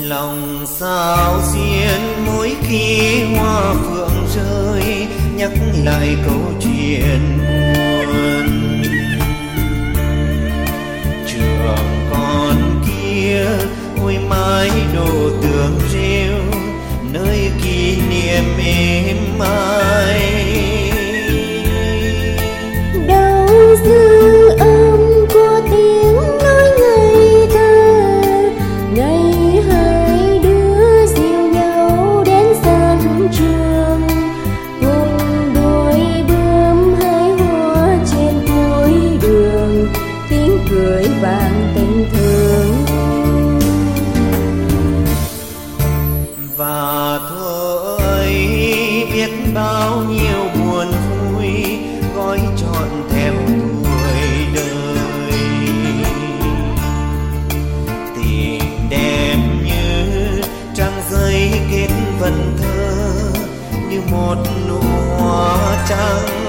Lòng sao xiên mỗi khi hoa phượng rơi, nhắc lại câu chuyện buồn. Trường con kia ôi mái đồ tường rêu, nơi kỷ niệm êm ái. Đâu dư âm của tiếng nói ngây thơ, ngày hai đứa dìu nhau đến sân trường, cùng đôi bướm hái hoa trên cuối đường, tiếng cười vang tình thương. Và thuở ấy biết bao nhiêu buồn vui gói trọn theo tuổi đời. Tình đẹp như trang giấy kết vần thơ, như một nụ hoa trắng